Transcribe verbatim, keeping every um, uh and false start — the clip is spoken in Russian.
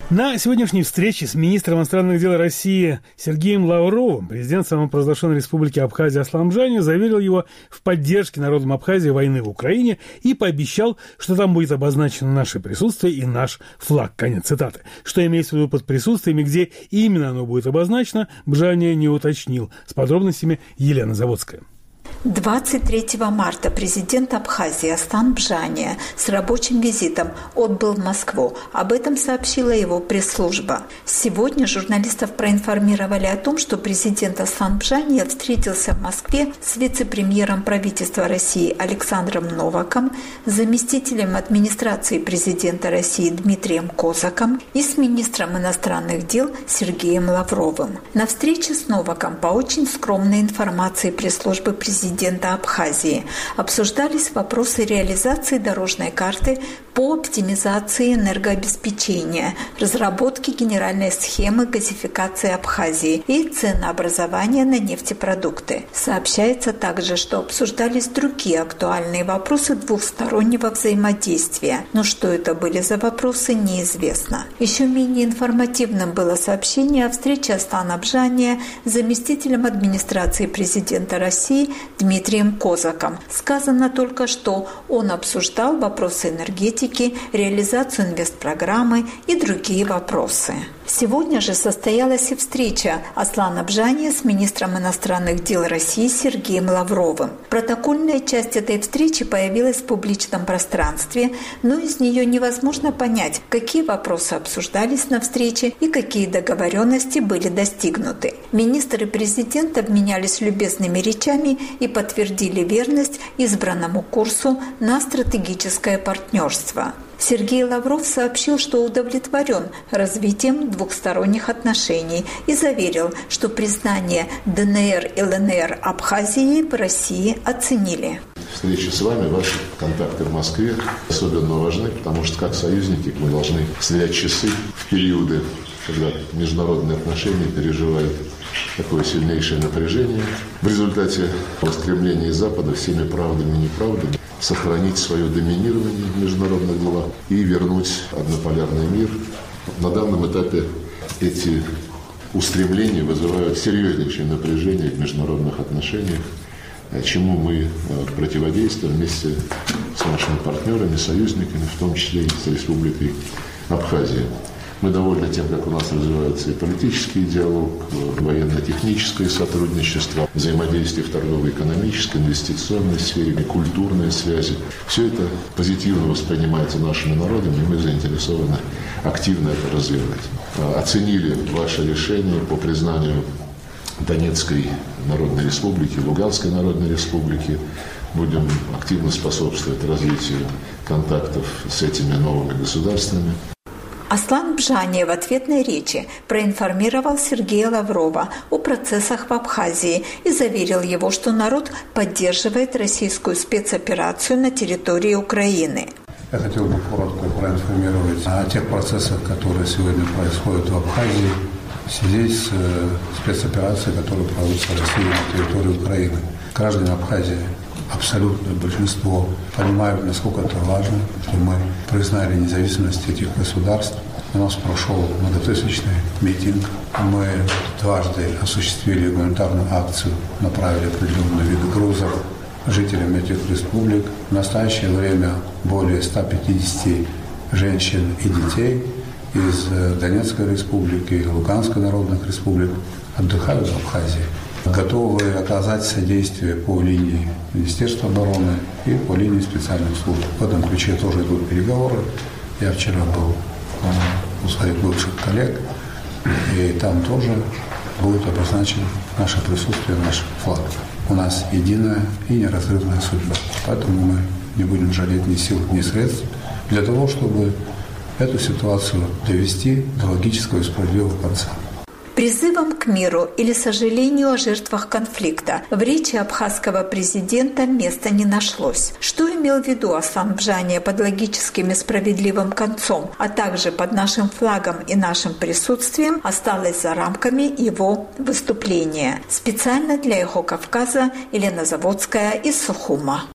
На сегодняшней встрече с министром иностранных дел России Сергеем Лавровым президент самопровозглашенной республики Абхазия Аслан Бжаня заверил его в поддержке народом Абхазии войны в Украине и пообещал, что там будет обозначено наше присутствие и наш флаг. Конец цитаты. Что имеется в виду под присутствием и где именно оно будет обозначено, Бжаня не уточнил. С подробностями Елена Заводская. двадцать третьего марта президент Абхазии Аслан Бжаня с рабочим визитом отбыл в Москву. Об этом сообщила его пресс-служба. Сегодня журналистов проинформировали о том, что президент Аслан Бжаня встретился в Москве с вице-премьером правительства России Александром Новаком, заместителем администрации президента России Дмитрием Козаком и с министром иностранных дел Сергеем Лавровым. На встрече с Новаком по очень скромной информации пресс-службы президента президента Абхазии обсуждались вопросы реализации дорожной карты по оптимизации энергообеспечения, разработки генеральной схемы газификации Абхазии и ценообразования на нефтепродукты. Сообщается также, что обсуждались другие актуальные вопросы двухстороннего взаимодействия. Но что это были за вопросы, неизвестно. Еще менее информативным было сообщение о встрече Аслана Бжаня с заместителем администрации президента России Дмитрием Козаком. Сказано только, что он обсуждал вопросы энергетики, реализацию инвестпрограммы и другие вопросы. Сегодня же состоялась и встреча Аслана Бжаня с министром иностранных дел России Сергеем Лавровым. Протокольная часть этой встречи появилась в публичном пространстве, но из нее невозможно понять, какие вопросы обсуждались на встрече и какие договоренности были достигнуты. Министр и президент обменялись любезными речами и подтвердили верность избранному курсу на стратегическое партнерство. Сергей Лавров сообщил, что удовлетворен развитием двухсторонних отношений и заверил, что признание ДНР и ЛНР Абхазии в России оценили. Встречи с вами, ваши контакты в Москве особенно важны, потому что как союзники мы должны сверять часы в периоды, когда международные отношения переживают такое сильнейшее напряжение. В результате устремления Запада всеми правдами и неправдами сохранить свое доминирование в международных делах и вернуть однополярный мир. На данном этапе эти устремления вызывают серьезнейшее напряжение в международных отношениях, чему мы противодействуем вместе с нашими партнерами, союзниками, в том числе и с Республикой Абхазия. Мы довольны тем, как у нас развивается и политический диалог, военно-техническое сотрудничество, взаимодействие в торгово-экономической, инвестиционной сфере, культурные связи. Все это позитивно воспринимается нашими народами, и мы заинтересованы активно это развивать. Оценили ваше решение по признанию Донецкой Народной Республики, Луганской Народной Республики. Будем активно способствовать развитию контактов с этими новыми государствами. Аслан Бжаня в ответной речи проинформировал Сергея Лаврова о процессах в Абхазии и заверил его, что народ поддерживает российскую спецоперацию на территории Украины. Я хотел бы коротко проинформировать о тех процессах, которые сегодня происходят в Абхазии в связи с спецоперацией, которая проводится Россией на территории Украины. Граждане Абхазии, абсолютное большинство, понимают, насколько это важно, что мы признали независимость этих государств. У нас прошел многотысячный митинг. Мы дважды осуществили гуманитарную акцию, направили определенные виды грузов жителям этих республик. В настоящее время более ста пятидесяти женщин и детей из Донецкой республики и Луганской народных республик отдыхают в Абхазии. Готовы оказать содействие по линии Министерства обороны и по линии специальных служб. В этом ключе тоже идут переговоры. Я вчера был у своих бывших коллег, и там тоже будет обозначено наше присутствие, наш флаг. У нас единая и неразрывная судьба. Поэтому мы не будем жалеть ни сил, ни средств для того, чтобы эту ситуацию довести до логического и справедливого конца. Призывом к миру или сожалению о жертвах конфликта в речи абхазского президента места не нашлось. Что имел в виду Аслан Бжаня под логическим и справедливым концом, а также под нашим флагом и нашим присутствием, осталось за рамками его выступления. Специально для «Эхо Кавказа» Елена Заводская из Сухума.